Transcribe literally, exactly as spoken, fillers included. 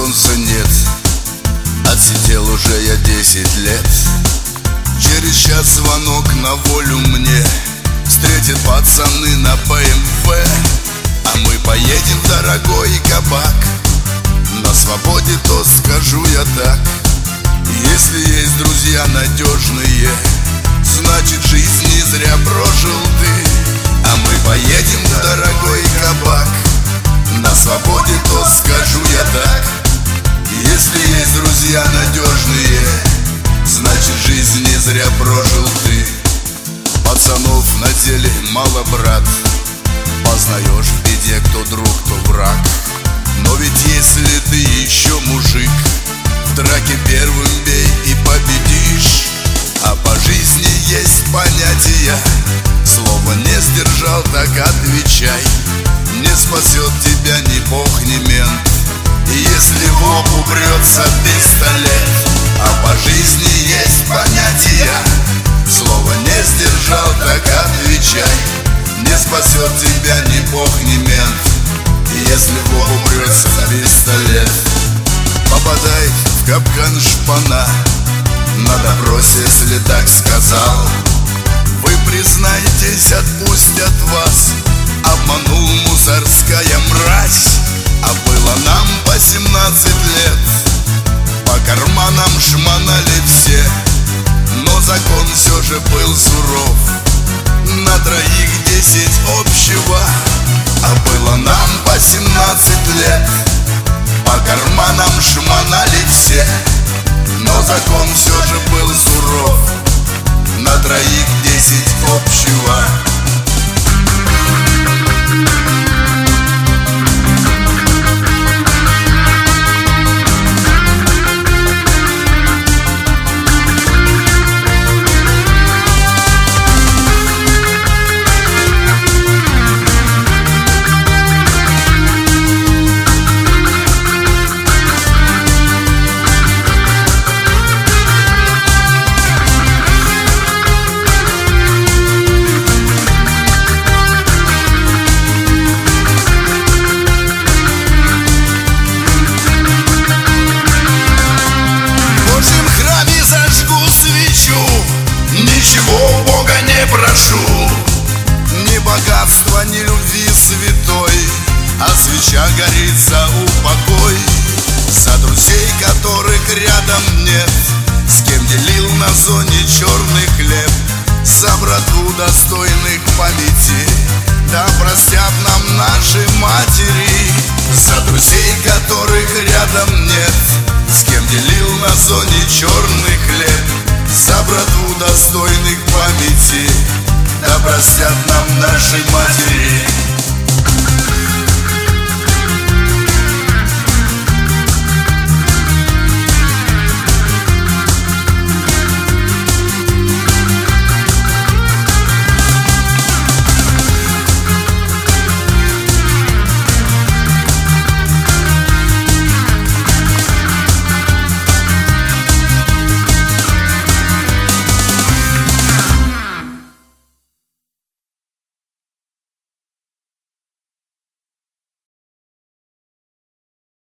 солнца нет, отсидел уже я десять лет. Через час звонок на волю мне встретят пацаны на бэ эм вэ. А мы поедем в дорогой кабак. На свободе, то скажу я так: если есть друзья надежные, значит жизнь не зря прожил ты. А мы поедем в дорогой кабак. На свободе, то скажу я так: если есть друзья надежные, значит жизнь не зря прожил ты. Пацанов на деле мало, брат, познаешь в беде, кто друг, кто враг. Но ведь если ты еще мужик, в драке первым бей и победишь. А по жизни есть понятия: слово не сдержал, так отвечай. Не спасет тебя ни бог, ни мент, если в лоб упрется пистолет. А по жизни есть понятия: слово не сдержал, так отвечай. Не спасет тебя ни бог, ни мент, если в лоб упрется пистолет. Попадай в капкан шпана, на допросе, если так сказал. Вы признаетесь, отпустят вас, обманул мусорская мразь. А было нам по семнадцать лет, по карманам шмонали все. Но закон все же был суров, на троих десять общего. А было нам по семнадцать лет, по карманам шмонали все. Но закон все же был суров, на троих десять общего. Ничего у Бога не прошу, ни богатства, ни любви святой, а свеча горит за упокой, за друзей, которых рядом нет, с кем делил на зоне черный хлеб, за братву достойных памяти, да простят нам наши матери. За друзей, которых рядом нет, с кем делил на зоне черный хлеб, за братву достойных памяти, да простят нам наши матери.